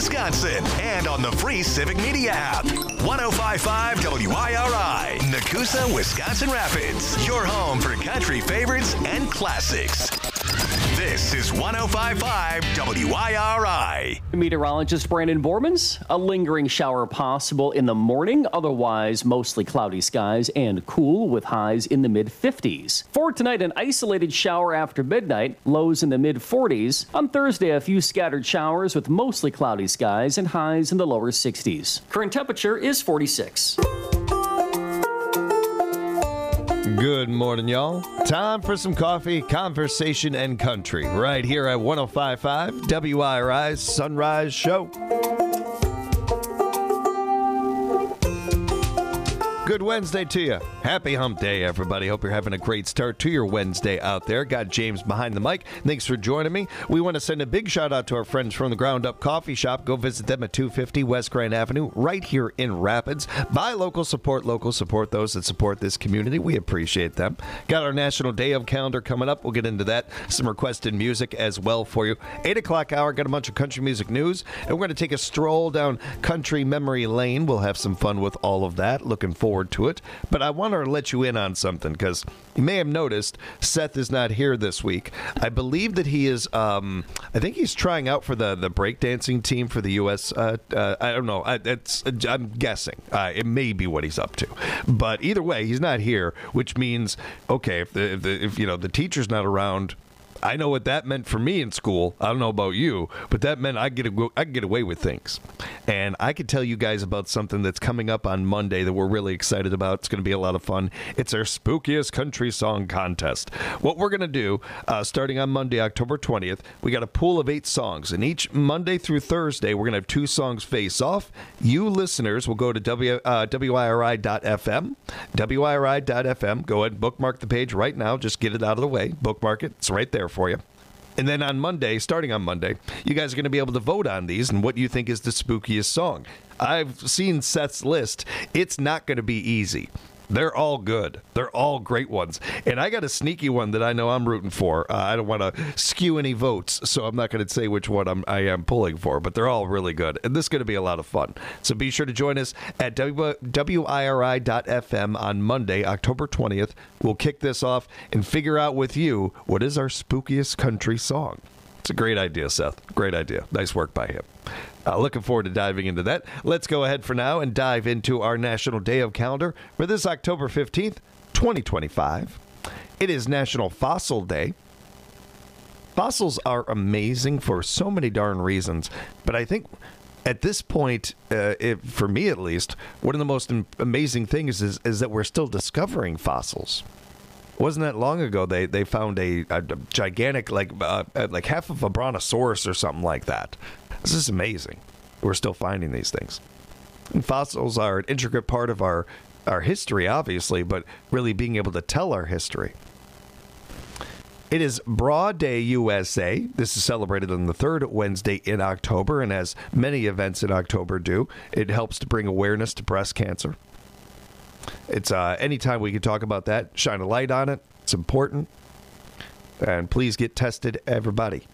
Wisconsin, and on the free Civic Media app. 105.5 WIRI, Nakusa, Wisconsin Rapids. Your home for country favorites and classics. This is 105.5 WIRI. Meteorologist Brandon Bormans. A lingering shower possible in the morning, otherwise mostly cloudy skies and cool with highs in the mid-50s. For tonight, an isolated shower after midnight, lows in the mid-40s. On Thursday, a few scattered showers with mostly cloudy skies and highs in the lower 60s. Current temperature is 46. Good morning, y'all. Time for some coffee, conversation, and country right here at 105.5 WIRI's Sunrise Show. Good Wednesday to you. Happy hump day, everybody. Hope you're having a great start to your Wednesday out there. Got James behind the mic. Thanks for joining me. We want to send a big shout out to our friends from the Ground Up Coffee Shop. Go visit them at 250 West Grand Avenue right here in Rapids. Buy local, support those that support this community. We appreciate them. Got our National Day of calendar coming up. We'll get into that. Some requested music as well for you. 8 o'clock hour, got a bunch of country music news. And we're going to take a stroll down country memory lane. We'll have some fun with all of that. Looking forward to it, but I want to let you in on something because you may have noticed Seth is not here this week. I believe that he is I think he's trying out for the breakdancing team for the U.S. I don't know. I'm guessing. It may be what he's up to, but either way, he's not here, which means okay, if the teacher's not around. I know what that meant for me in school. I don't know about you, but that meant I could get away with things. And I could tell you guys about something that's coming up on Monday that we're really excited about. It's going to be a lot of fun. It's our spookiest country song contest. What we're going to do, starting on Monday, October 20th, we got a pool of 8 songs. And each Monday through Thursday, we're going to have 2 songs face off. You listeners will go to WIRI.FM. WIRI.FM. Go ahead and bookmark the page right now. Just get it out of the way. Bookmark it. It's right there for you. And then on Monday, starting on Monday, you guys are going to be able to vote on these and what you think is the spookiest song. I've seen Seth's list. It's not going to be easy. They're all good. They're all great ones. And I got a sneaky one that I know I'm rooting for. I don't want to skew any votes, so I'm not going to say which one I am pulling for, but they're all really good. And this is going to be a lot of fun. So be sure to join us at WIRI.FM on Monday, October 20th. We'll kick this off and figure out with you what is our spookiest country song. It's a great idea, Seth. Great idea. Nice work by him. Looking forward to diving into that. Let's go ahead for now and dive into our National Day of calendar for this October 15th, 2025. It is National Fossil Day. Fossils are amazing for so many darn reasons, but I think at this point, for me at least, one of the most amazing things is that we're still discovering fossils. Wasn't that long ago they found a gigantic, like half of a brontosaurus or something like that. This is amazing. We're still finding these things. And fossils are an intricate part of our history, obviously, but really being able to tell our history. It is Bra Day USA. This is celebrated on the 3rd Wednesday in October, and as many events in October do, it helps to bring awareness to breast cancer. It's anytime we can talk about that, shine a light on it. It's important. And please get tested, everybody.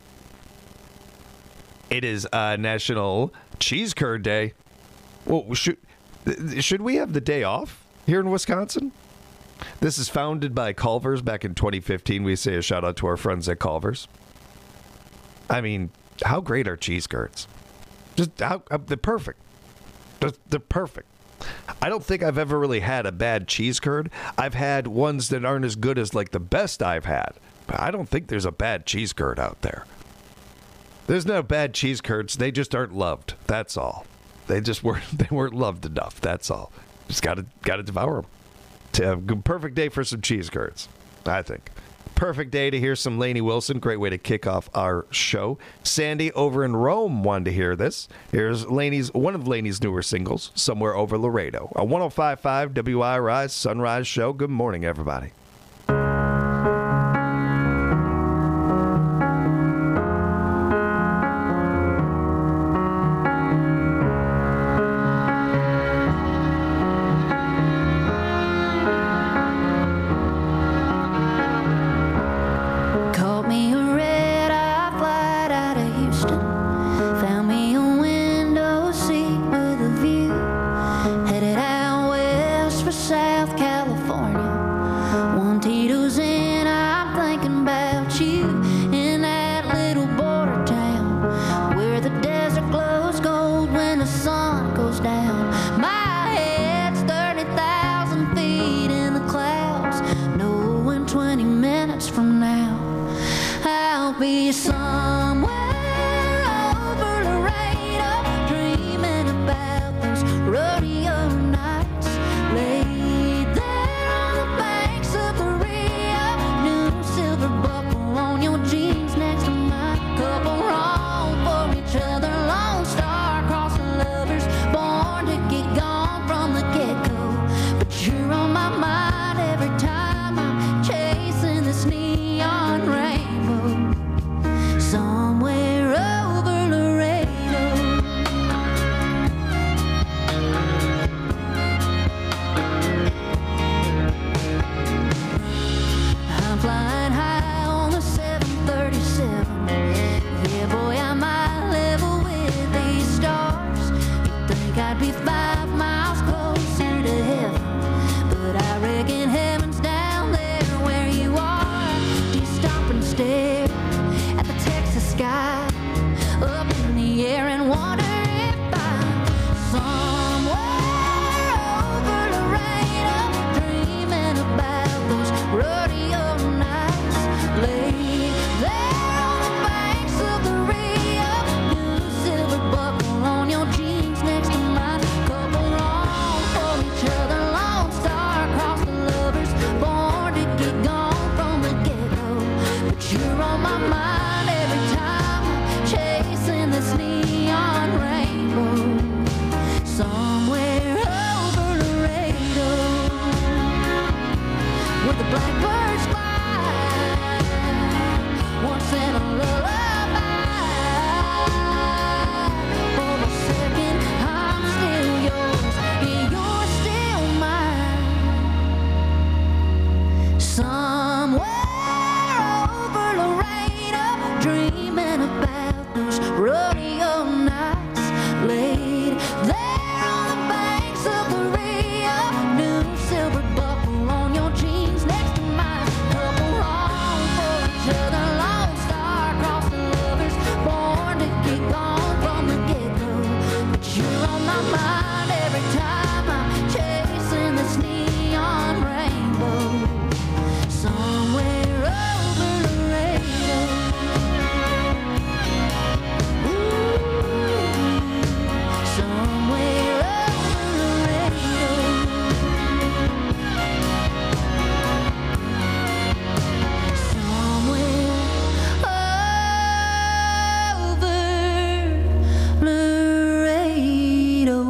It is National Cheese Curd Day. Well, should we have the day off here in Wisconsin? This is founded by Culver's back in 2015. We say a shout out to our friends at Culver's. I mean, how great are cheese curds? Just they're perfect. They're perfect. I don't think I've ever really had a bad cheese curd. I've had ones that aren't as good as like the best I've had. But I don't think there's a bad cheese curd out there. There's no bad cheese curds. They just aren't loved. That's all. They weren't loved enough. That's all. Just gotta devour them. To have a perfect day for some cheese curds, I think. Perfect day to hear some Lainey Wilson. Great way to kick off our show. Sandy over in Rome wanted to hear this. Here's one of Lainey's newer singles, Somewhere Over Laredo. A 105.5 WIRI Sunrise Show. Good morning, everybody. Caught me a red-eye flight out of Houston. Found me a window I'll be somewhere over Laredo, dreaming about those rodeo nights. Laid there on the banks of the Rio, new silver buckle on your jeans next to mine. Couple wrong for each other, Lone Star across the lovers, born to get gone from the get-go. But you're on my mind every time I'm chasing this neon rainbow. Somewhere over Laredo. I'm flying high on the 737. Yeah, boy, I might level with these stars. You'd think I'd be 5 miles closer to heaven, but I reckon heaven's down there where you are. Do you stop and stare at the Texas sky up in the air and wonder if I'm somewhere over Laredo, dreaming about those rodeo nights. Laid there on the banks of the Rio, new silver buckle on your jeans next to mine. Couple wrong for each other, Lone Star across the lovers, born to get gone from the get-go. But you're on my mind every time I'm chasing this neon rainbow. Somewhere over Laredo, where the blackbirds fly, once in a lullaby. For a second, I'm still yours, and you're still mine. Somewhere over Laredo, dreaming about those rodeo nights. Laid there on the banks of the Rio, new silver buckle on your jeans next to mine. Couple wrong for each other, Lone Star across the lovers, born to get gone from the get-go. But you're on my mind every time I'm chasing this neon rainbow. Somewhere over Laredo. Somewhere over Laredo. Somewhere over Laredo.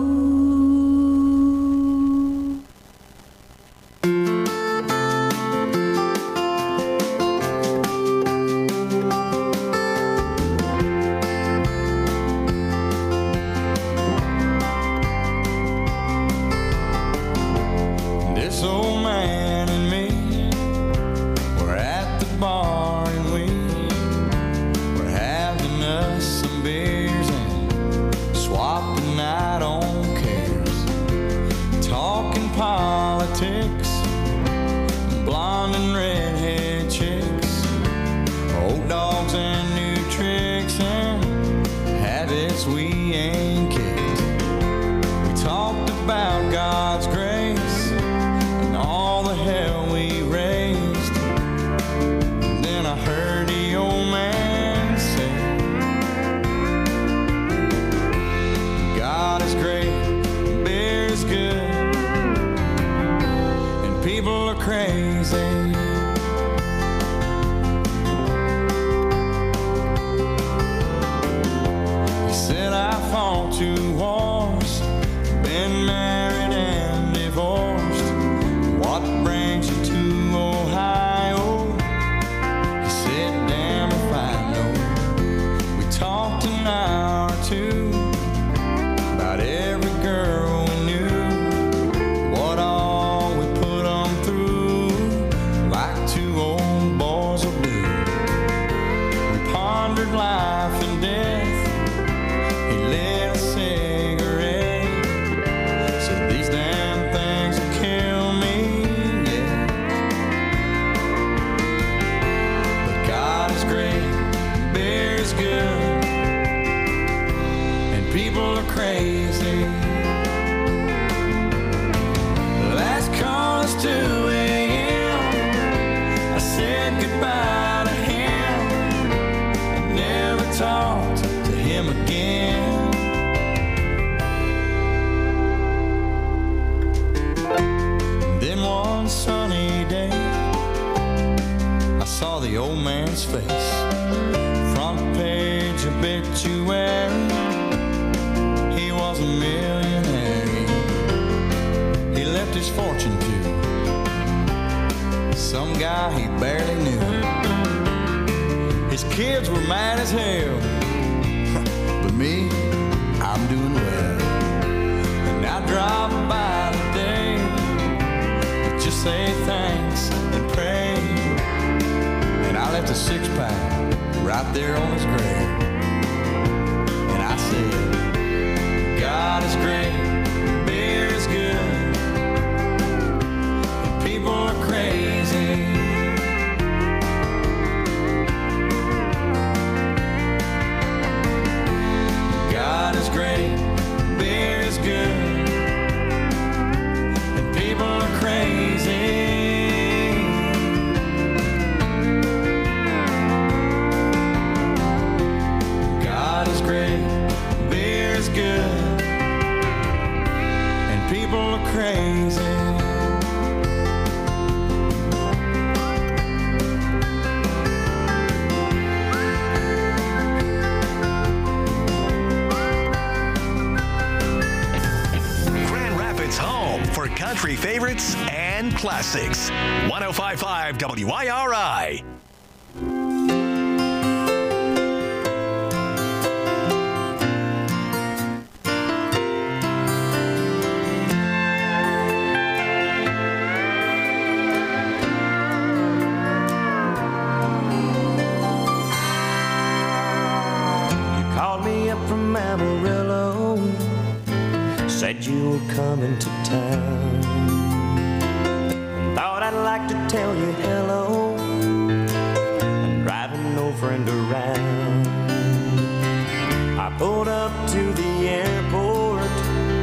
This old man and me were at the bar and we were having us some beers and swapping out on cares, talking politics, blonde and redhead chicks, old dogs and new tricks and habits we ain't kicked. We talked about God's grace and all the hell we raised. And then I heard the old man say, God is great, beer is good, and people are crazy. He said I fought 2 wars, been married and divorced. What brings you to Ohio? He said, damn if I know. We talked an hour or 2 about every girl we knew, what all we put 'em through, like 2 old boys will do. We pondered life and death. He lit a cigarette, said these damn things will kill me, yeah. But God is great, beer is good, and people are crazy. Last call is 2 a.m. I said goodbye to him. place. Front page obituary, he was a millionaire. He left his fortune to some guy he barely knew. His kids were mad as hell, but me, I'm doing well. And I drive by today to just say thanks and pray. And I left a 6-pack right there on his grave. And I said, God is great, beer is good, and people are crazy. God is great, beer is good, and people are crazy. God is great, beer is good, and people are crazy. Grand Rapids' home for country favorites and classics. 105.5 WIRI. You called me up from Amarillo, said you were coming to town. Thought I'd like to tell you hello. I'm driving no friend around. I pulled up to the airport,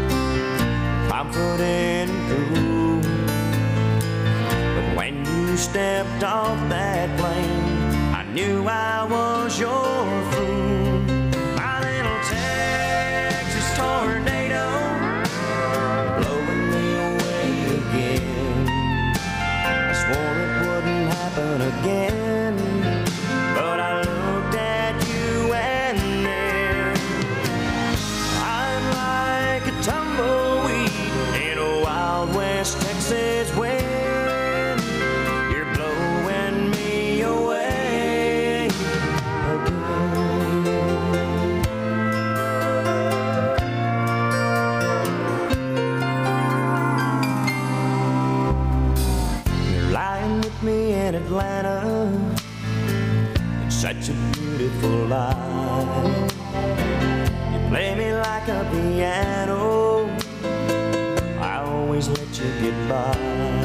confident and cool. But when you stepped off that plane, I knew I was your fool. My little Texas tornado, blowing me away again. I swore it wouldn't happen again, but I looked at you and then I'm like a tumbleweed in a Wild West Texas wind. You're blowing me away again. You're lying with me in Atlanta. It's such a beautiful life. You play me like a piano. I always let you get by.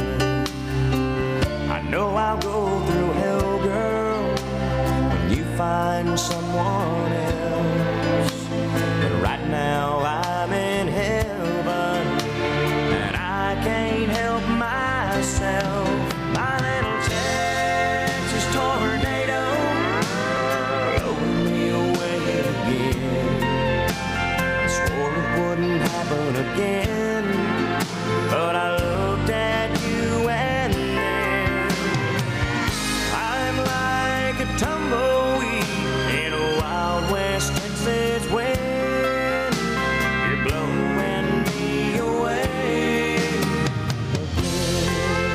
I know I'll go through hell, girl, when you find someone else. But right now I'm in heaven, and I can't help myself. My little Texas tornado, blowing me away again. I swore it wouldn't happen again, but I looked at you and then I'm like a tumbleweed in a Wild West Texas wind. You're blowing me away again.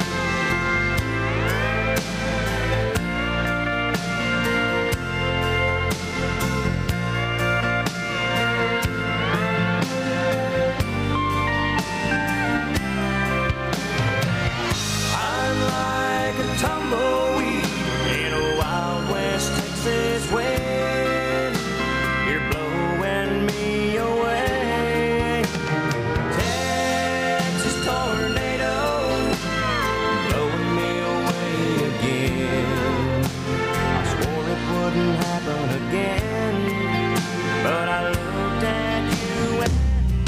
I'm like a tumbleweed in a Wild West Texas wind. You're blowing me away. Texas tornado, blowing me away again. I swore it wouldn't happen again, but I looked at you and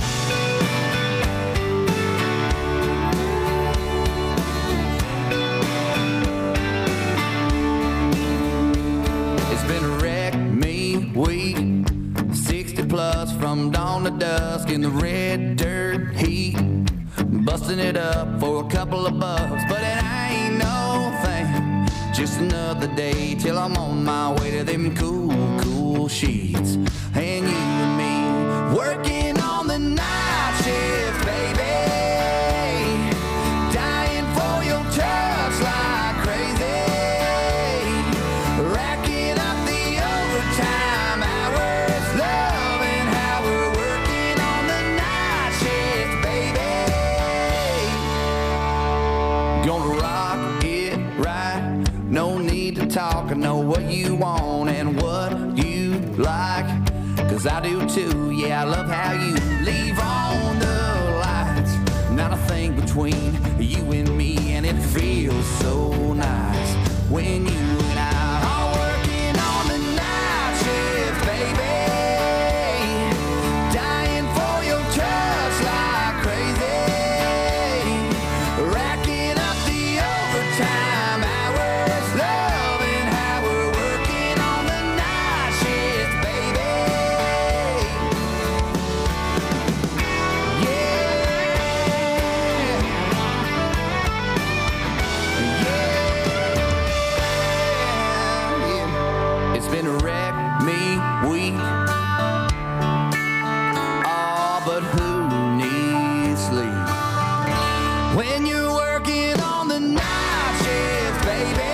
It's been a wreck, me, week, 60 plus from dawn to dusk in the red dirt heat, busting it up for a couple of bucks, but it ain't no thing, just another day till I'm on my way to them cool, cool sheets. And you and me working on the night shift, baby. Dying for your touch like crazy. Racking up the overtime hours. Loving how we're working on the night shift, baby. Gonna rock it right. No need to talk. I know what you want and what you like. 'Cause I do too, yeah, I love how you leave on the lights. Not a thing between you and me, and it feels so nice when you and I are working on the night shift, baby. Dying for your touch like crazy. Racking up the overtime hours. Loving how we're working on the night shift, baby. It's been a wreck me week. Oh, but who needs sleep when you're working on the night shift, baby?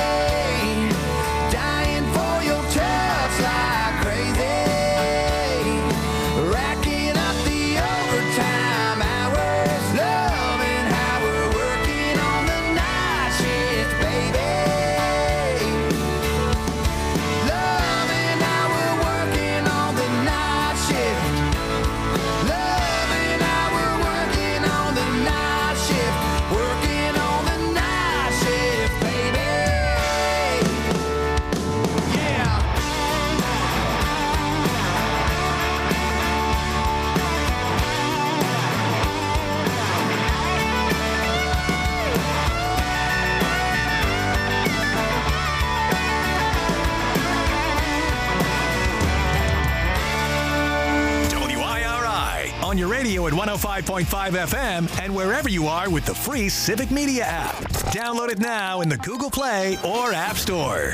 Dying for your touch like crazy. Racking up the overtime hours. Loving how we're working on the night shift, baby. Loving how we're working on the night shift. Loving how we're working on the night shift. Working on the night shift, baby. Yeah. WIRI on your radio at 105.5 FM and wherever you are with the free Civic Media app. Download it now in the Google Play or App Store.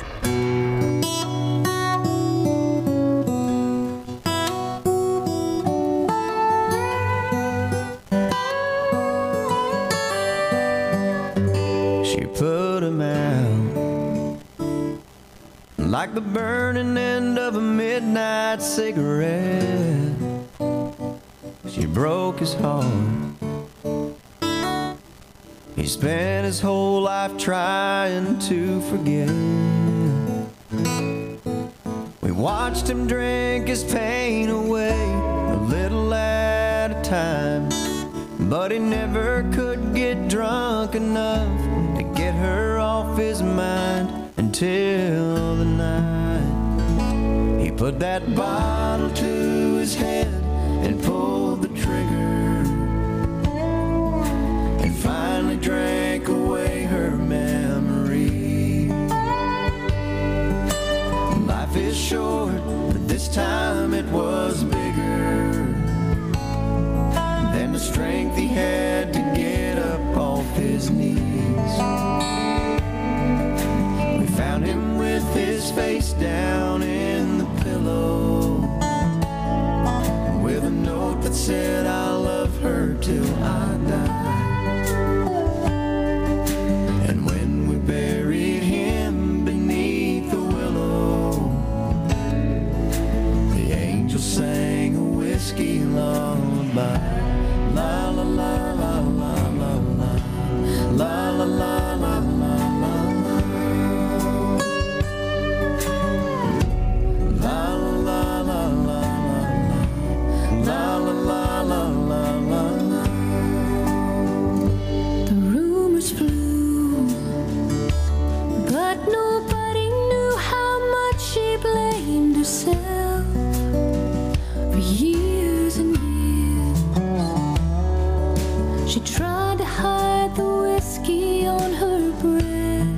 She put him out like the burning end of a midnight cigarette. She broke his heart. He spent his whole life trying to forget. We watched him drink his pain away a little at a time, but he never could get drunk enough to get her off his mind until the night he put that bottle to his head and pulled the trigger and finally drank away her memory. Life is short, but this time it was bigger than the strength he had to get up off his knees. We found him with his face down in the pillow, with a note that said, "I'll love her till I die." And when we buried him beneath the willow, the angel sang a whiskey lullaby. La la la la la la la la la la la la. The rumors flew, but nobody knew how much she blamed herself for years and years. She tried to hide the whiskey on her breath.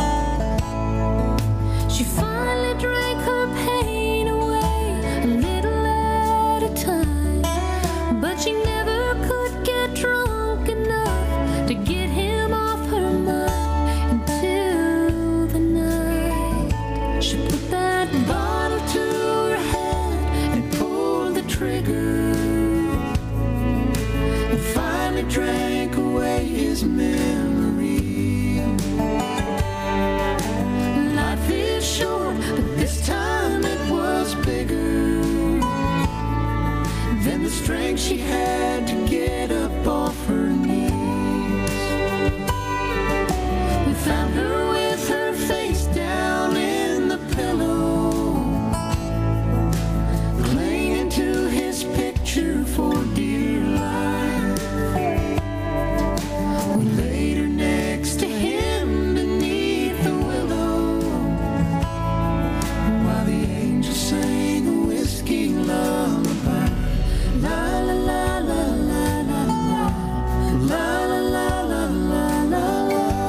She finally drank her pain away a little at a time, but she never could get drunk enough to get him off her mind until the night that bottle to her head and pulled the trigger. And finally drank away his memory. Life is short, but this time it was bigger than the strength she had to get up off her knees. We found her with her face down in the pillow, clinging to his picture for dear life. We laid her next to him beneath the willow, while the angels sang a whiskey lullaby. La la la la la la la la la la la la la.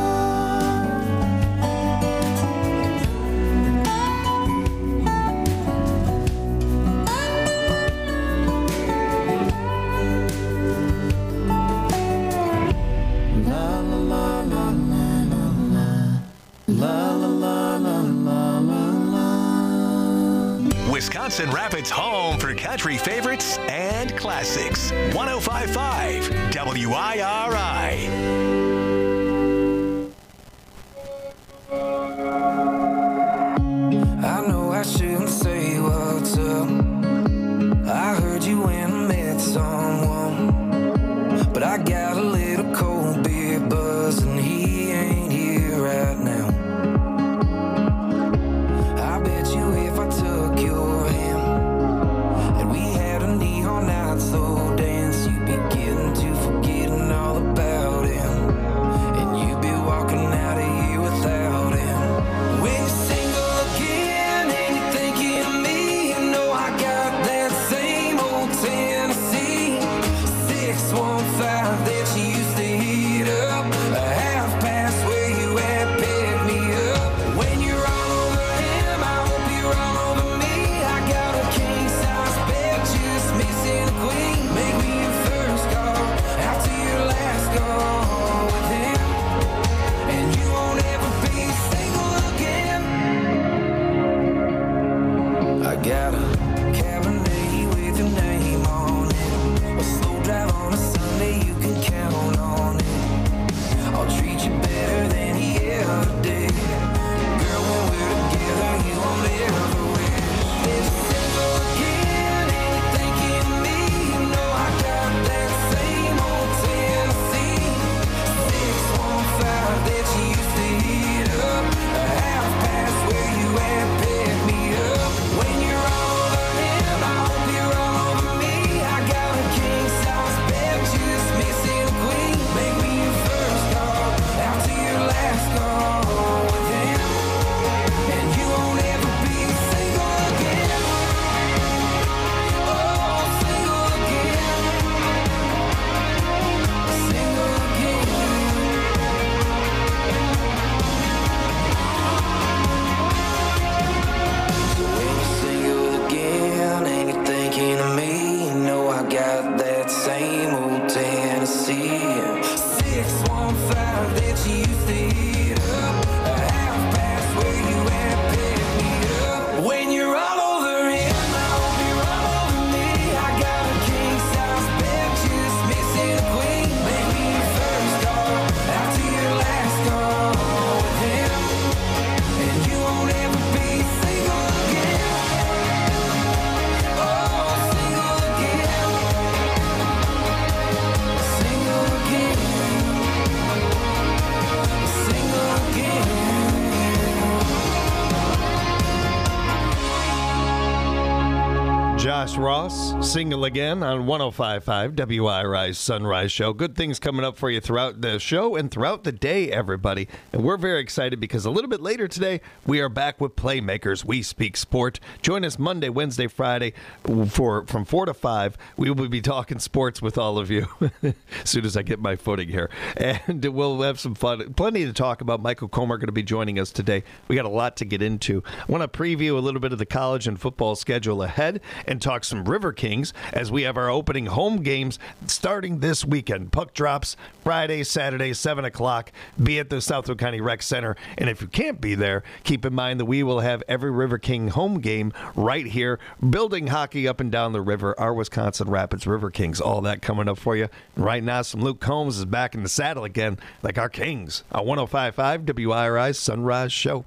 Wisconsin Rapids' home for country favorites and classics. 105.5 WIRI. I know I shouldn't say what's up. I heard you went and met someone, but I got a little cold beer buzz and he ain't here right now. I bet you if I took your hand and we had a neon night slow dance, you'd be getting to forgetting all about him, and you'd be walking out of here without him. When you're single again and you're thinking of me, you know I got that same old Tennessee 615 that you used to heat up, a half past where you at, pick me up. When you're all over him, I hope you're all over me. I got a king size bed, just missing a queen. Make me your first call, after your last call with him, and you won't ever be single again. I got a Cabernet with your name on it, a slow drive on a Sunday, you can count on it. I'll treat you better than he ever did. Girl, when we're together, you won't ever win. If you're single again and you're thinking of me, you know I got that same old Tennessee 615 that you used to heat up, a half past where you at, pick me up. When you're all over him, I hope you're all over me. I got a king size bed, just missing a queen. Make me your first call, after your last call with him, and you won't ever be single again. Oh, single again. Single again. So when you're single again and you're thinking of me, you know I got that same old Tennessee 615 that you used to heat up, a half past where you at, pick me up. When you're all over him, I hope you're all over me. I got a king size bed, just missing a queen. Make me your first call, after your last call with him, and you won't ever be single again. Oh, single again. Single again. Single again. Josh Ross, single again on 105.5 WIRI's Sunrise Show. Good things coming up for you throughout the show and throughout the day, everybody. And we're very excited because a little bit later today, we are back with Playmakers. We Speak Sport. Join us Monday, Wednesday, Friday from 4 to 5. We will be talking sports with all of you as soon as I get my footing here. And we'll have some fun. Plenty to talk about. Michael Comer going to be joining us today. We got a lot to get into. I want to preview a little bit of the college and football schedule ahead. and talk some River Kings as we have our opening home games starting this weekend. Puck drops Friday, Saturday, 7 o'clock. Be at the Southwood County Rec Center. And if you can't be there, keep in mind that we will have every River King home game right here, building hockey up and down the river, our Wisconsin Rapids River Kings. All that coming up for you. And right now, some Luke Combs is back in the saddle again, like our Kings, on 105.5 WIRI's Sunrise Show.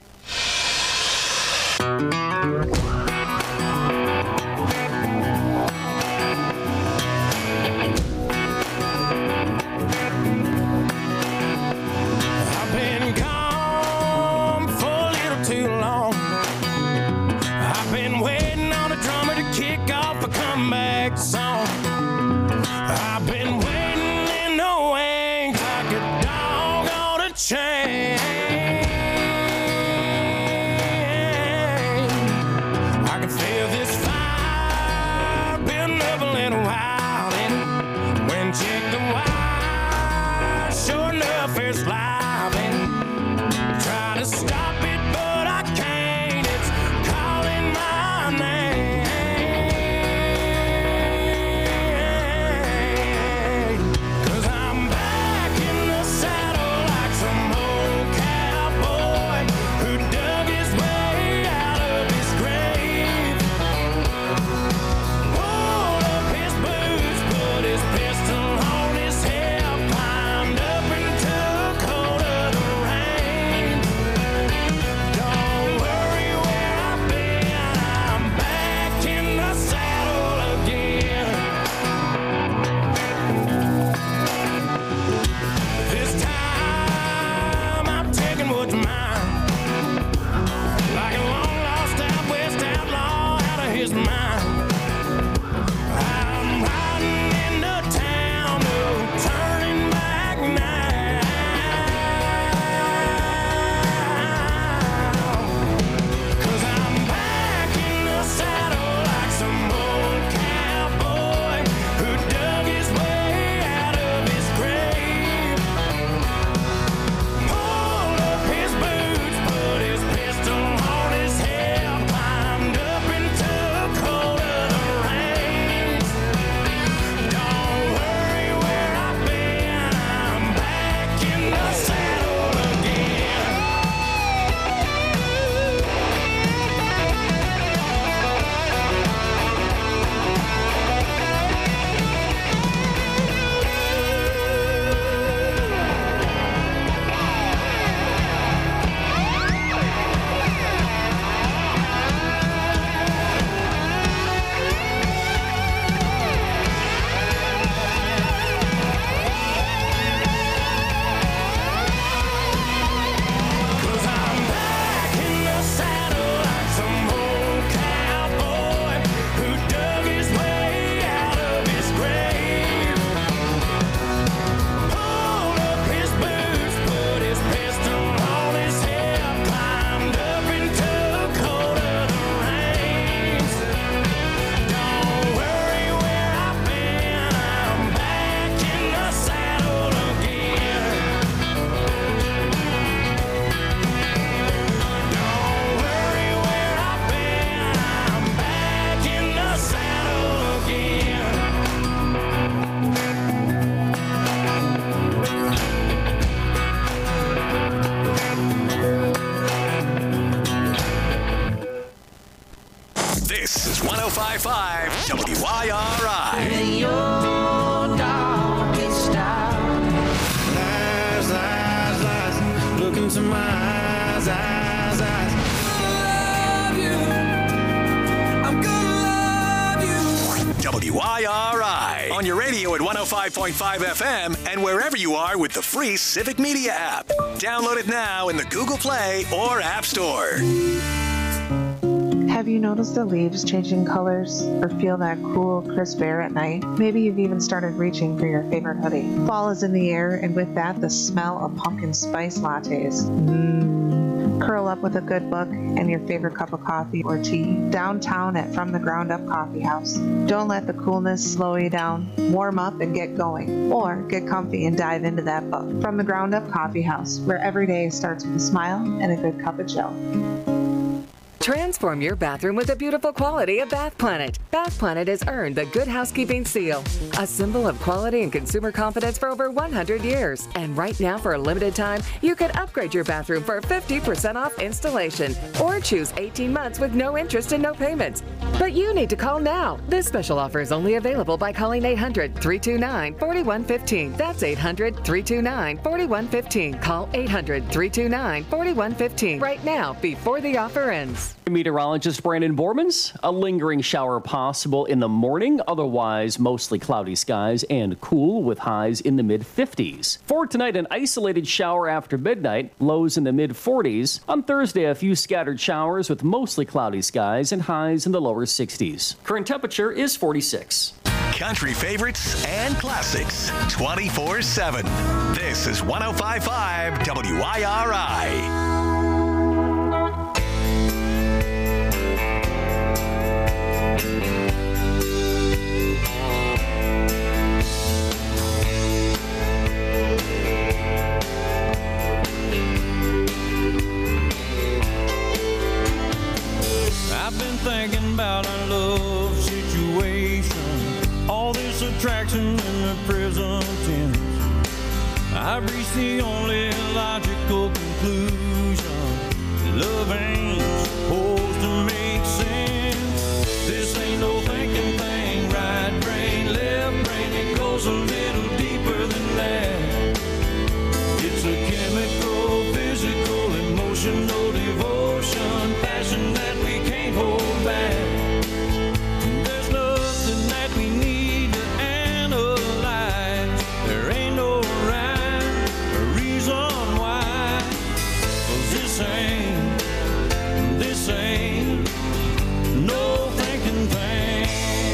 I've been gone for a little too long. I've been waiting on a drummer to kick off a comeback song. I've been waiting in the wings like a dog on a chain. I can feel this fire building up a little while, and when check the wire, sure enough it's live, and try to stop it but I can't. It's calling my name. 'Cause I'm back in the saddle like some old cowboy who dug his way out of his grave. Pulled up his boots, put his pistol on his hip, climbed up and took hold of the reins. Don't worry where I've been, I'm back in the saddle again. This time I'm taking what's mine, like a long lost out west outlaw out of his mind. I'm riding into town, no turning back now. 'Cause I'm back in the saddle like some old cowboy who dug his way out of his grave. Pulled up his boots, put his pistol on his hip, climbed up and took hold of the reins. Don't worry where I've been, I'm back in the saddle again. Cause I'm back in the saddle like some old cowboy who dug his way out of his grave. Pulled up his boots, put his pistol on his hip, climbed up and took hold of the reins. Don't worry where I've been, I'm back in the saddle again. Don't worry where I've been, I'm back in the saddle again. This is 105.5 WIRI. In your darkest hour. Lies, lies, lies, look into my eyes, eyes, eyes. I love you, I'm gonna love you. WIRI. On your radio at 105.5 FM and wherever you are with the free Civic Media app. Download it now in the Google Play or App Store. Have you noticed the leaves changing colors or feel that cool, crisp air at night? Maybe you've even started reaching for your favorite hoodie. Fall is in the air, and with that, the smell of pumpkin spice lattes. Curl up with a good book and your favorite cup of coffee or tea downtown at From the Ground Up Coffee House. Don't let the coolness slow you down. Warm up and get going, or get comfy and dive into that book. From the Ground Up Coffee House, where every day starts with a smile and a good cup of Joe. Transform your bathroom with the beautiful quality of Bath Planet. Bath Planet has earned the Good Housekeeping Seal, a symbol of quality and consumer confidence for over 100 years. And right now, for a limited time, you can upgrade your bathroom for 50% off installation or choose 18 months with no interest and no payments. But you need to call now. This special offer is only available by calling 800-329-4115. That's 800-329-4115. Call 800-329-4115 right now before the offer ends. Meteorologist Brandon Bormans. A lingering shower possible in the morning, otherwise mostly cloudy skies and cool with highs in the mid-50s. For tonight, an isolated shower after midnight, lows in the mid-40s. On Thursday, a few scattered showers with mostly cloudy skies and highs in the lower 60s. Current temperature is 46. Country favorites and classics 24/7. This is 105.5 WIRI. I've been thinking about our love situation, all this attraction in the present tense. I've reached the only logical conclusion: love ain't supposed to make sense. This ain't no thinking thing, right brain, left brain, it goes a little deeper than that. It's a chemical, physical, emotional devotion, passion that we can't hold back. There's nothing that we need to analyze. There ain't no rhyme or reason why. 'Cause this ain't no thinking thing.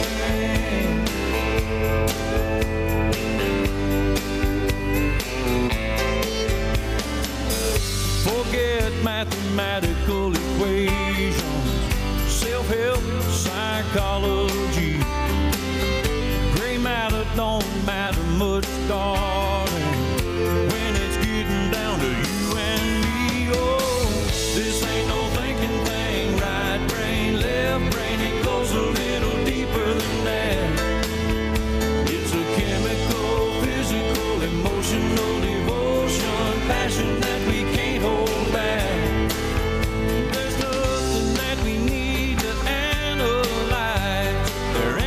Forget mathematical equations, self-help, psychology. Gray matter don't matter much, darling, when it's getting down to you and me. Oh, this ain't no thinking thing, right brain, left brain, it goes a little deeper than that. It's a chemical, physical, emotional devotion, passion that we can't hold back. There's nothing that we need to analyze. There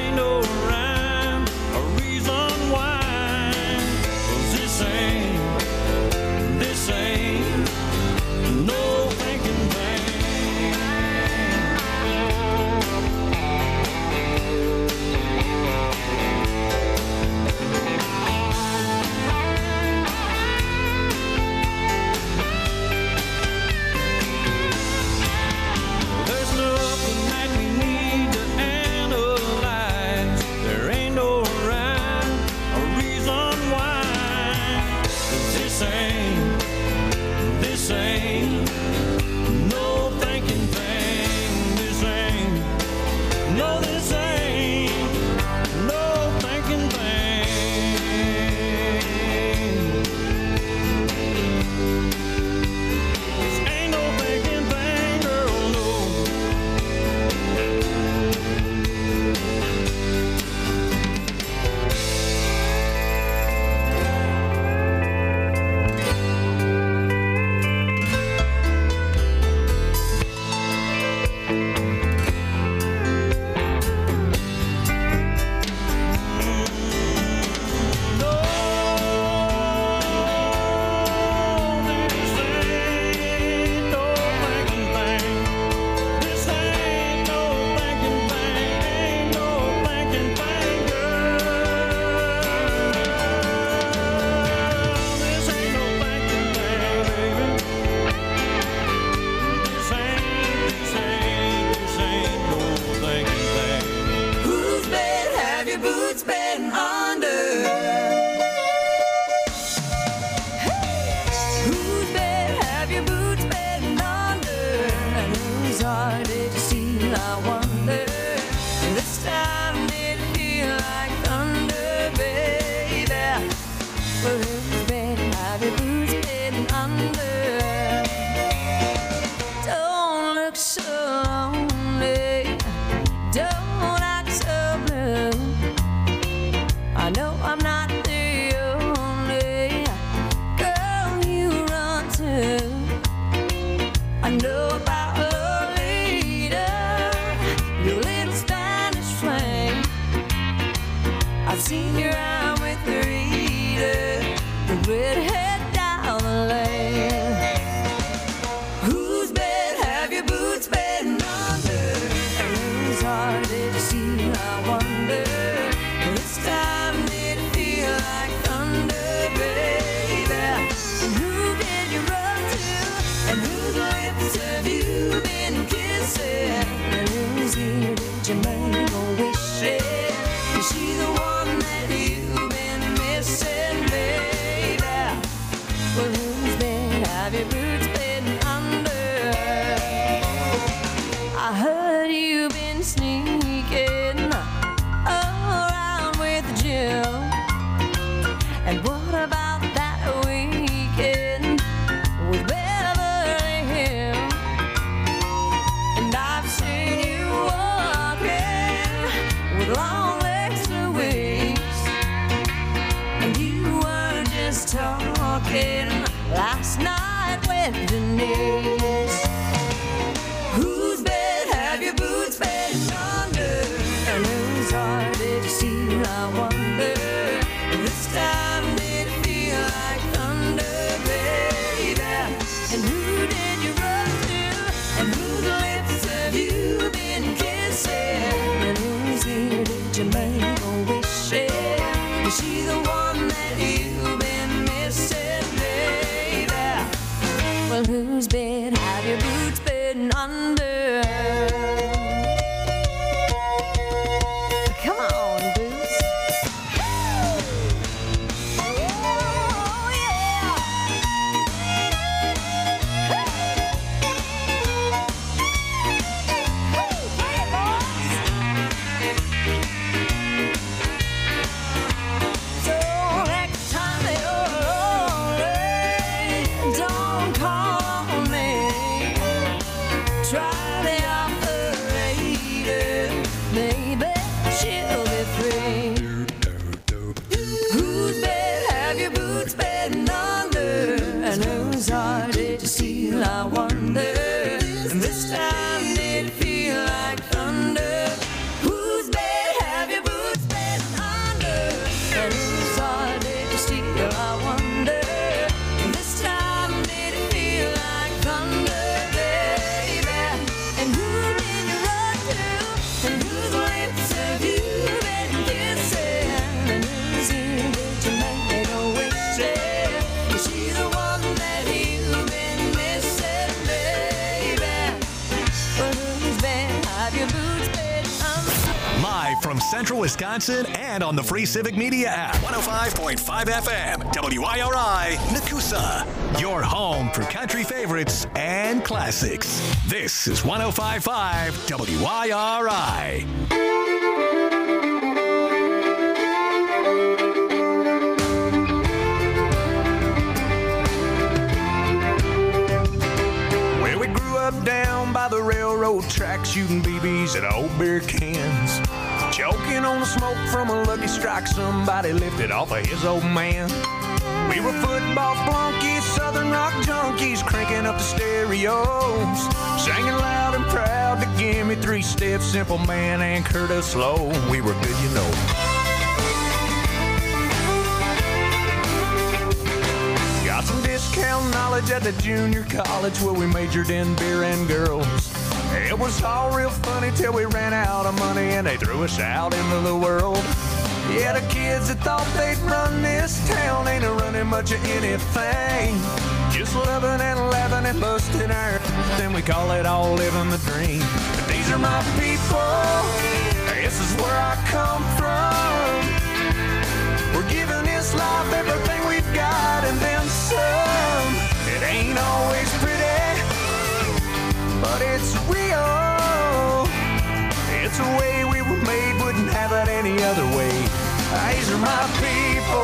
seen you around with the reader, the redhead down the lane. Whose bed have your boots been under? And whose heart did you see? I wonder. This time did it feel like thunder, baby? And who did you run to? And whose lips have you been kissing? And whose ear did you make a wish in? Is she the one that you've been missing, baby? Well, whose bed have your boots been under? I heard you've been sneaking around with Jim. And what about that weekend with Beverly Hills? And I've seen you walking with long legs to waist. And you were just talking last night with Denise. Whose bed have your boots been under? And whose heart did you see? I wonder. This time did it feel like thunder, baby? And who did you run to? And whose lips have you been kissing? And whose ear did you make a wish in? Is she the one that you've been missing, baby? Well, whose bed have your boots been under? Come on, Boots. Oh, yeah. Hey, boys. So next time you're lonely, don't call me. Try the operator, maybe she'll be free. Whose bed have your boots been under? And whose heart did you steal? I wonder. And this time did it feel like thunder? Whose bed have your boots been under? And whose heart did you steal? I wonder. And this time did it feel like thunder, baby? And who did you run to? And whose lips have you been kissing? And whose ear did you make a wish in? Is she the one that you've been missing, baby? Well, whose bed have your boots been under? Live from Central Wisconsin and on the free Civic Media app. 105.5 FM, WIRI, Nakusa. Your home for country favorites and classics. This is 105.5 WIRI. Well, we grew up down by the railroad track, shooting BBs at old beer cans. Choking on the smoke from a Lucky Strike somebody lifted off of his old man. We were football flunkies, southern rock junkies, cranking up the stereos, singing loud and proud to give me three steps, Simple Man and Curtis Slow. We were good, you know. Got some discount knowledge at the junior college where we majored in beer and girls. It was all real funny till we ran out of money and they threw us out into the world. Yeah, the kids that thought they'd run this town ain't running much of anything. Just loving and laughing and busting our then we call it all living the dream. But these are my people, this is where I come from. We're giving this life everything we've got and then some. It ain't always pretty, but it's real. It's the way we were made, wouldn't have it any other way. These are my people.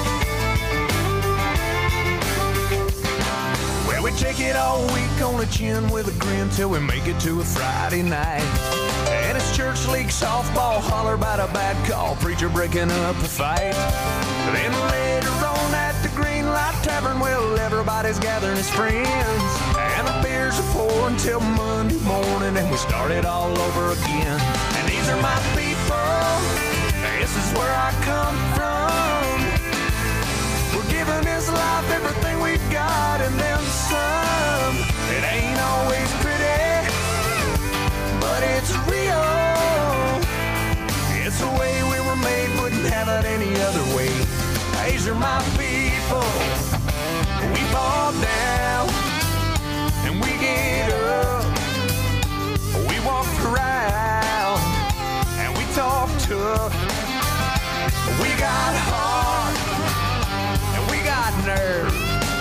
Well, we take it all week on the chin with a grin till we make it to a Friday night. And it's church league softball, holler about a bad call, preacher breaking up the fight. Then later on at the Green Light Tavern, well, everybody's gathering as friends. And the beers are pouring till Monday morning, and we start it all over again. And these are my people. This this is where I come from. We're giving this life everything we've got and then some. It ain't always pretty, but it's real. It's the way we were made, wouldn't have it any other way. These are my people. We fall down and we get up. We walk around and we talk tough. We got heart and we got nerve.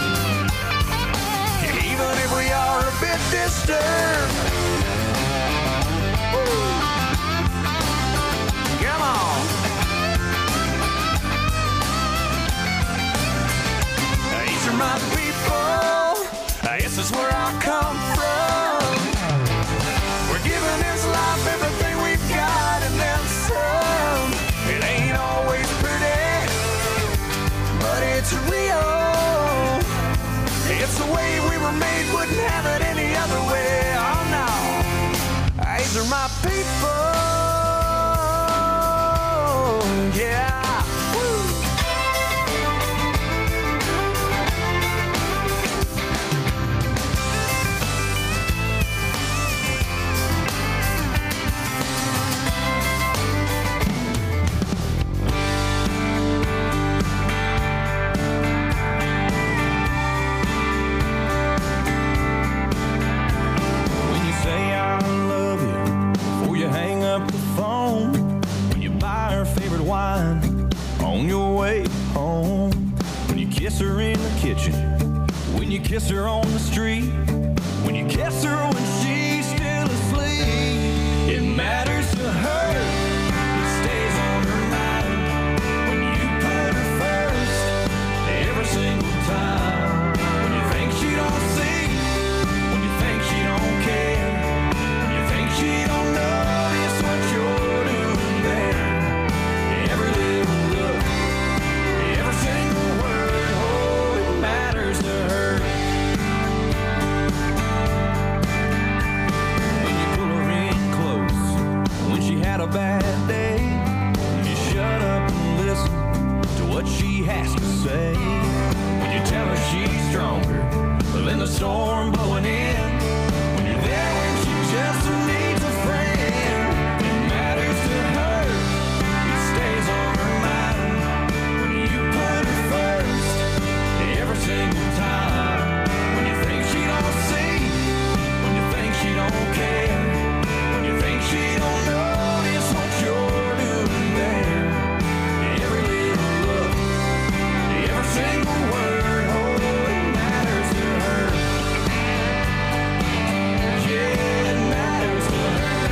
Even if we are a bit disturbed. Woo. Come on. These are my people. This is where I come from. We're giving this life everything we've got and then some. It ain't always pretty, but it's real. It's the way we were made, wouldn't have it any other way. Oh no, these are my people. Yeah. Woo. When you say I love you before you hang up the phone, when you buy her favorite wine on your way home, when you kiss her in the kitchen, when you kiss her on the street, when you kiss her when she's still asleep, it matters to her. It stays on her mind when you put her first every single time. When you think she don't see, when you think she don't care, when you think she don't notice what you're doing there. Every little look, every single word, oh, it matters to her. When you pull her in close, when she had a bad day, when you shut up and listen to what she has to say, when you tell her she's stronger than the storm blowing in, when you're there when she just needs a friend, it matters to her. It stays on her mind when you put her first every single time. When you think she don't see, when you think she don't care, when you think she don't notice what you're doing there. Every little look, every single word, oh, it matters to her. Yeah, it matters to her.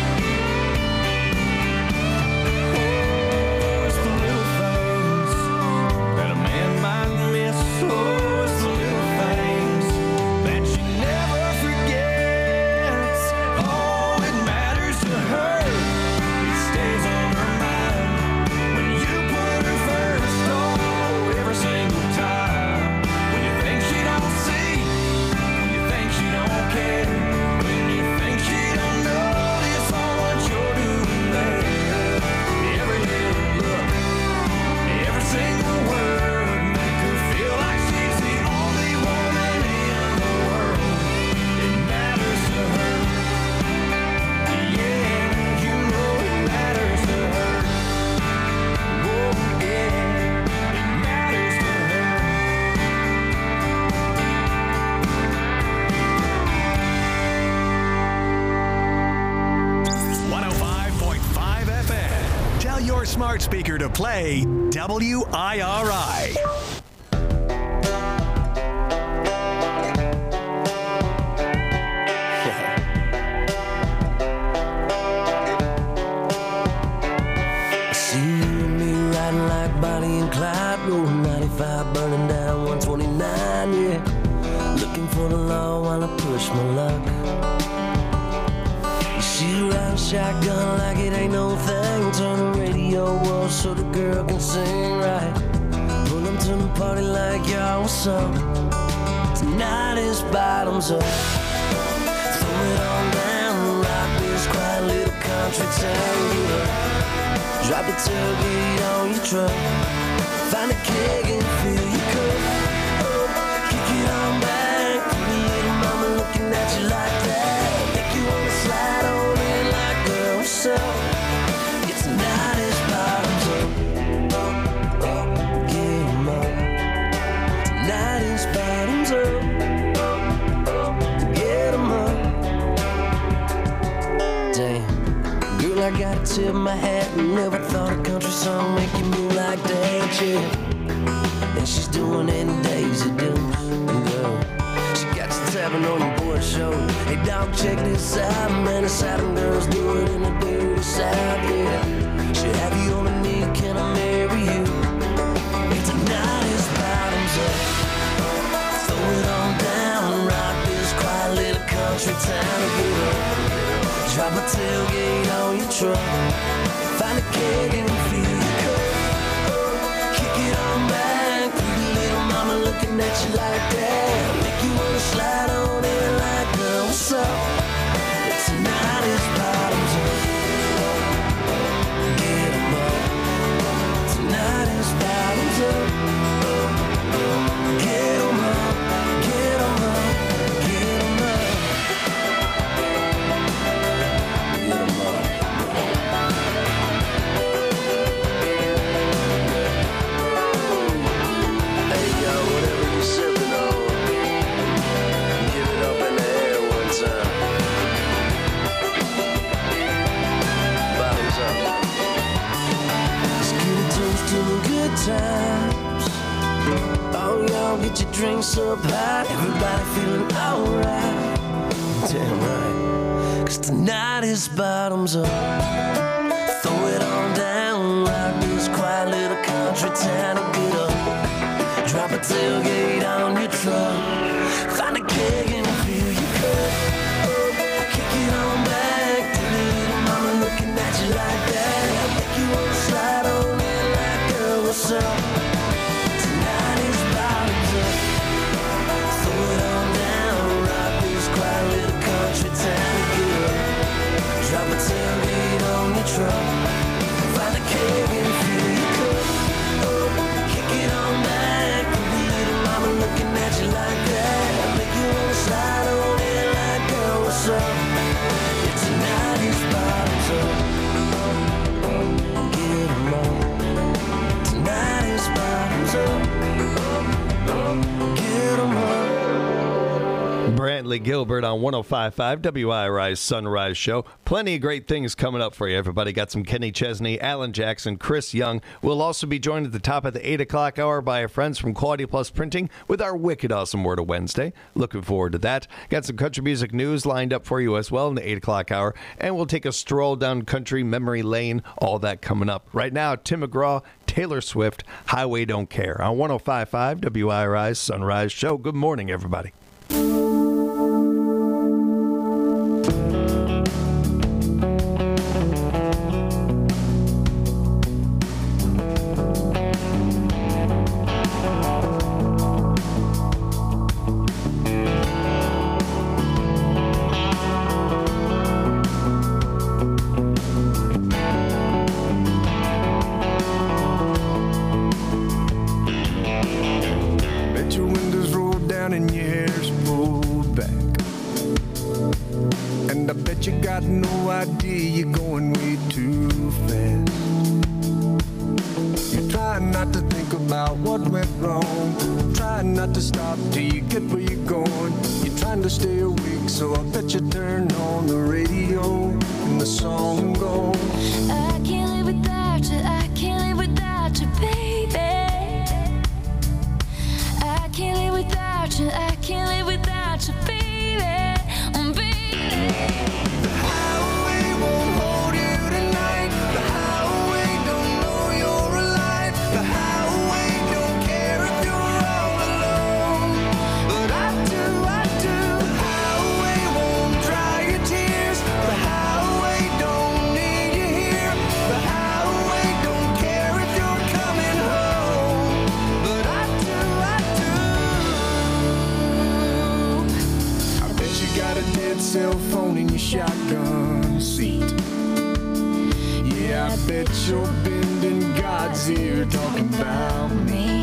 Oh, it's the little things that a man might miss. Oh, it's the little things that she never forgets. Oh, it matters to her. It stays on her mind when you put her first. Oh, every single time. When you think she don't see, when you think she don't care, when you think she don't notice all what you're doing there. Every little look, every single word, make her feel like she's the only woman in the world. It matters to her. Yeah, you know it matters to her. Oh, yeah, it matters to her. 105.5 FM. Tell your smart speaker to play WIRI. See you and me riding like Bonnie and Clyde, rolling 95, burning down 129, yeah. Looking for the law while I push my luck. She's riding shotgun like it ain't no thing. Turn the radio off so the girl can sing right. Pull them to the party like y'all what's up. Tonight is bottoms up. Throw it on down, rock this quiet little country town. Get up. Drop a tailgate on your truck. Find a keg and fill your cup. Oh, kick it on back. Pretty little mama looking at you like that. Make you wanna slide on in like, girl, what's up? It's the night is bottoms up. Get 'em up. Tonight is bottoms up. Get 'em up. Damn, girl, I gotta tip my hat. Never thought a country song make you move like that, yeah. And she's doing it in Daisy Dukes, girl. She got you tapping on your boy's shoulder. Hey, dog, check this out, man. The Southern girls do it in the dirty South, yeah. Should have you on a knee, can I marry you? If tonight is bottoms up, throw it on down, rock this quiet little country town to get up. Drop a tailgate on your truck. Find a keg and fill your cup. Kick it on back. Pretty little mama looking at you like that. Make you wanna slide on in like, girl, what's up? Tonight is bottoms up. Get 'em up. Tonight is bottoms up. Get 'em up. Get 'em up. Get 'em up. Get 'em up. Hey, yo, whatever you sipping on, get it up in the air one time. Bottoms up. Let's get a toast to the good times. Oh, y'all get your drinks up high. Everybody feeling alright. Damn right. 'Cause tonight is bottoms up. Throw it on down like this quiet little country town to get up. Drop a tailgate on your truck. Find a keg and fill your cup. Kick it on back. Pretty little mama looking at you like that. Make you wanna slide on in like, girl, what's up? Tonight is bottoms up. Throw it on down. Rock this quiet little country town to get up. Drop a tailgate on your truck. Find a keg and fill your cup. Kick it on back. Pretty little mama looking at you like that. Make you wanna slide on in like, girl, what's up? Yeah, tonight is bottoms up. Get 'em up. Tonight is bottoms up. Get 'em up. Brantley Gilbert on 105.5 WIRI's Sunrise Show. Plenty of great things coming up for you, everybody. Got some Kenny Chesney, Alan Jackson, Chris Young. We'll also be joined at the top of the 8 o'clock hour by our friends from Quality Plus Printing with our wicked awesome Word of Wednesday. Looking forward to that. Got some country music news lined up for you as well in the 8 o'clock hour. And we'll take a stroll down country memory lane. All that coming up. Right now, Tim McGraw, Taylor Swift, Highway Don't Care on 105.5 WIRI's Sunrise Show. Good morning, everybody. Let your windows roll down and your hair's pulled back. And I bet you got no idea you're going way too fast. You're trying not to think about what went wrong. Trying not to stop till you get where you're going. You're trying to stay awake, so I bet you turn on the radio and the song goes. I can't live without you, I can't live without you, baby. I can't live without you, I can't live without you, baby. The highway won't hold you tonight. The highway don't know you're alive. The highway don't care if you're all alone. But I do. The highway won't dry your tears. The highway don't need you here. The highway don't care if you're coming home. But I do. I bet you're bending God's ear talking about me.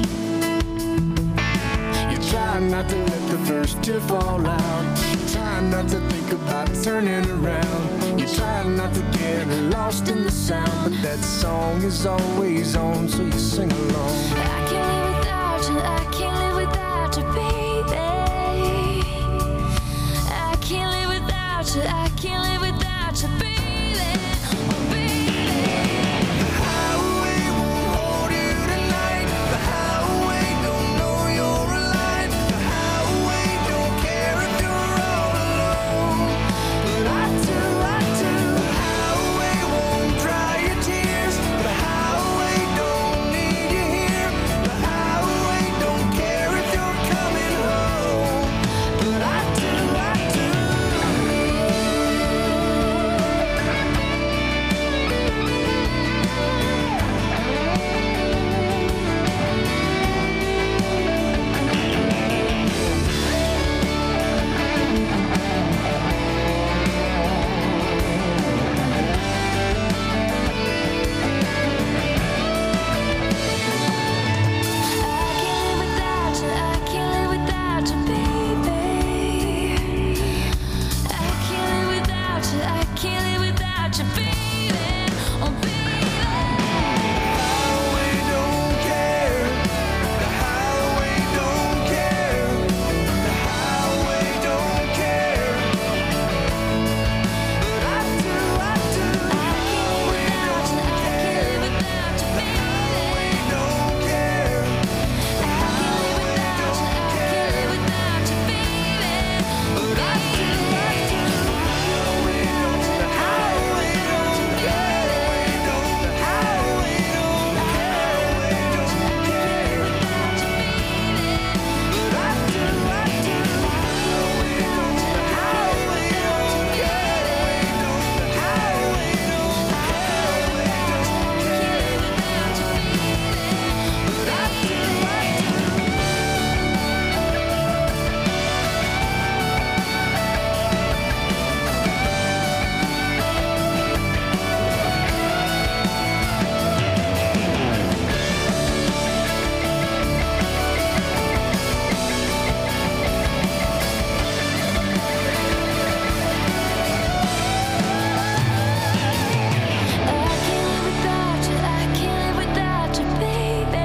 You try not to let the first tear fall out. You try not to think about turning around. You try not to get lost in the sound, but that song is always on, so you sing along. I can't live without you, I can't live without you, baby. I can't live without you, I can't live without you, baby. Oh, baby. The highway won't hold you tonight. The highway don't know you're alive. The highway don't care if you're all alone. But I do. The highway won't dry your tears. The highway don't need you here. The highway don't care if you're coming home. But I do. I can't live without you, baby. I can't live without you, I can't live without you, baby. Oh, baby. Highway don't care. The highway don't care. The highway don't care. But I do. Highway don't care. The highway don't care. The highway don't care. But I do. The highway don't care. The highway don't care. But I do. The highway don't care. The highway don't I can't live without you, baby.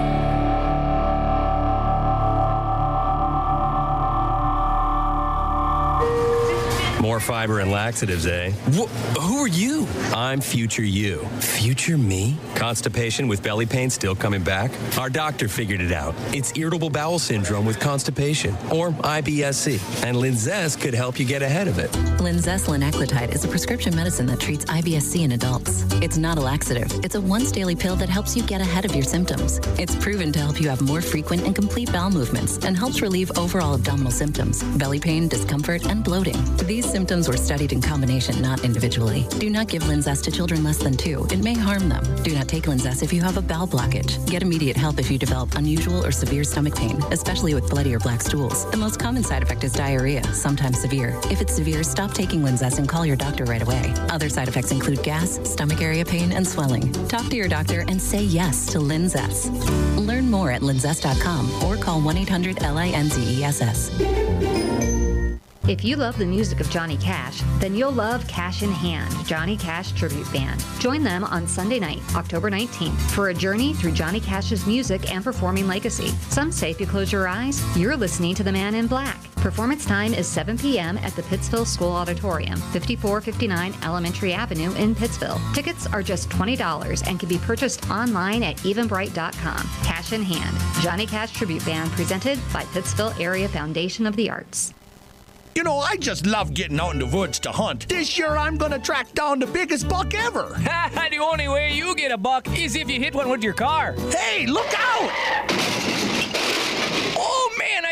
More fiber and laxatives, eh? Who are you? I'm Future You. Future me? Constipation with belly pain still coming back? Our doctor figured it out. It's irritable bowel syndrome with constipation, or IBS-C, and Linzess could help you get ahead of it. Linzess linaclotide is a prescription medicine that treats IBS-C in adults. It's not a laxative. It's a once-daily pill that helps you get ahead of your symptoms. It's proven to help you have more frequent and complete bowel movements and helps relieve overall abdominal symptoms, belly pain, discomfort, and bloating. These symptoms were studied in combination, not individually. Do not give Linzess to children less than 2. It may harm them. Do not take Linzess if you have a bowel blockage. Get immediate help if you develop unusual or severe stomach pain, especially with bloody or black stools. The most common side effect is diarrhea, sometimes severe. If it's severe, stop taking Linzess and call your doctor right away. Other side effects include gas, stomach area pain, and swelling. Talk to your doctor and say yes to Linzess. Learn more at linzess.com or call 1-800-LINZESS. If you love the music of Johnny Cash, then you'll love Cash in Hand, Johnny Cash Tribute Band. Join them on Sunday night, October 19th, for a journey through Johnny Cash's music and performing legacy. Some say if you close your eyes, you're listening to the Man in Black. Performance time is 7 p.m. at the Pittsville School Auditorium, 5459 Elementary Avenue in Pittsville. Tickets are just $20 and can be purchased online at Eventbrite.com. Cash in Hand, Johnny Cash Tribute Band, presented by Pittsville Area Foundation of the Arts. You know, I just love getting out in the woods to hunt. This year, I'm gonna track down the biggest buck ever. The only way you get a buck is if you hit one with your car. Hey, look out! Oh, man, I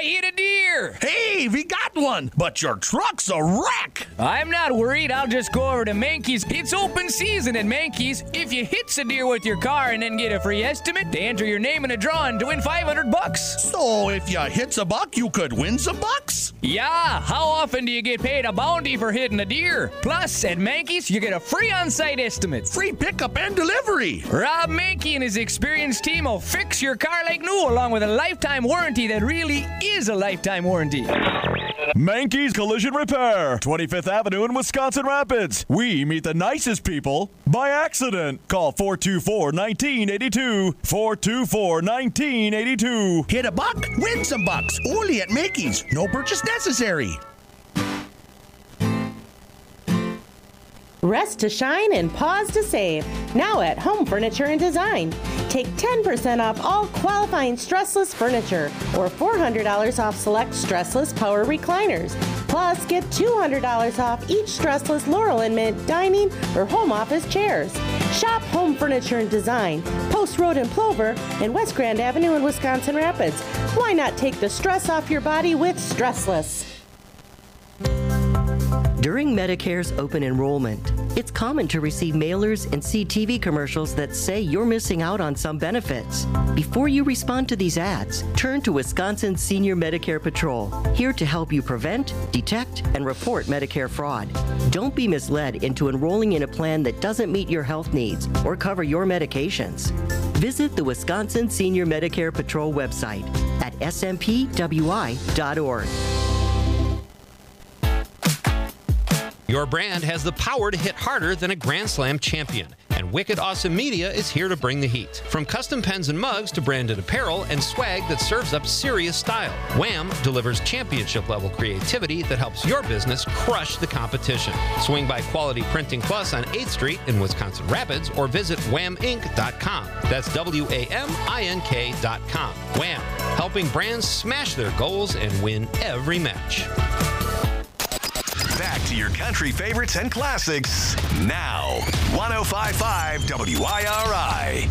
I hit a deer. Hey, we got one, but your truck's a wreck. I'm not worried. I'll just go over to Mankey's. It's open season at Mankey's. If you hit a deer with your car and then get a free estimate, they enter your name in a drawing to win $500. So if you hit a buck, you could win some bucks? Yeah, how often do you get paid a bounty for hitting a deer? Plus, at Mankey's, you get a free on-site estimate. Free pickup and delivery. Rob Mankey and his experienced team will fix your car like new, along with a lifetime warranty that really is a lifetime warranty. Mankey's Collision Repair, 25th Avenue in Wisconsin Rapids. We meet the nicest people by accident. Call 424-1982. 424-1982. Hit a buck, win some bucks. Only at Mankey's. No purchase necessary. Rest to shine and pause to save. Now at Home Furniture and Design. Take 10% off all qualifying stressless furniture or $400 off select stressless power recliners. Plus, get $200 off each stressless Laurel and Mint dining or home office chairs. Shop Home Furniture and Design, Post Road in Plover, and West Grand Avenue in Wisconsin Rapids. Why not take the stress off your body with Stressless? During Medicare's open enrollment, it's common to receive mailers and see TV commercials that say you're missing out on some benefits. Before you respond to these ads, turn to Wisconsin Senior Medicare Patrol, here to help you prevent, detect, and report Medicare fraud. Don't be misled into enrolling in a plan that doesn't meet your health needs or cover your medications. Visit the Wisconsin Senior Medicare Patrol website at smpwi.org. Your brand has the power to hit harder than a Grand Slam champion, and Wicked Awesome Media is here to bring the heat. From custom pens and mugs to branded apparel and swag that serves up serious style, Wham delivers championship-level creativity that helps your business crush the competition. Swing by Quality Printing Plus on 8th Street in Wisconsin Rapids or visit whaminc.com. That's WAMINK.com. Wham, helping brands smash their goals and win every match. Back to your country favorites and classics now. 105.5 WIRI.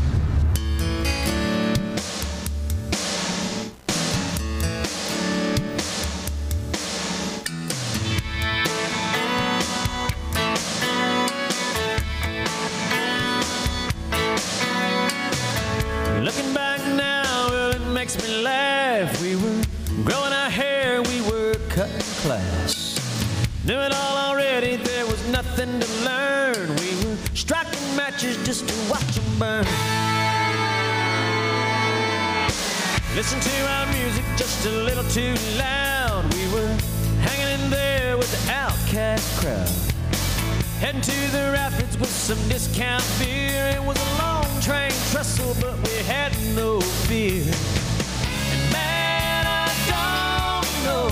Looking back now, well, it makes me laugh. We were growing our hair, we were cutting class. Knew it all already, there was nothing to learn. We were striking matches just to watch them burn. Listen to our music just a little too loud. We were hanging in there with the outcast crowd. Heading to the rapids with some discount beer. It was a long train trestle, but we had no fear. And man, I don't know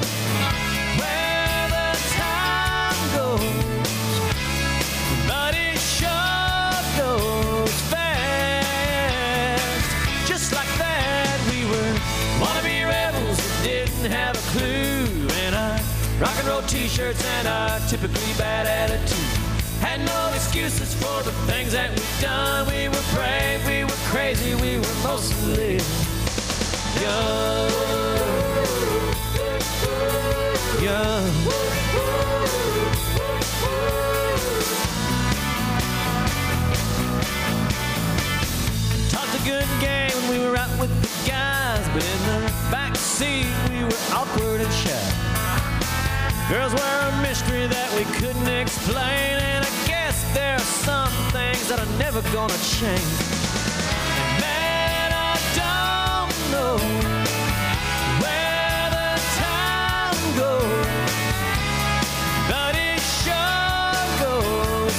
where the time goes, but it sure goes fast. Just like that, we were wannabe rebels that didn't have a clue. And our rock and roll t-shirts and our typically bad attitude had no excuses for the things that we've done. We were brave, we were crazy, we were mostly young. Young. Talked a good game when we were out with the guys, but in the back seat we were awkward and shy. Girls were a mystery that we couldn't explain, and I guess there are some things that are never gonna change. And man, I don't know where the time goes, but it sure goes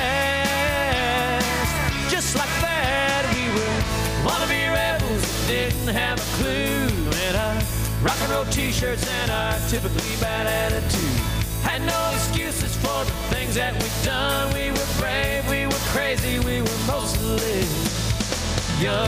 fast. Just like that, we were wannabe rebels that didn't have a clue. And our rock and roll t-shirts and our typically bad attitude had no excuses for the things that we've done. We were brave, we were crazy, we were mostly young.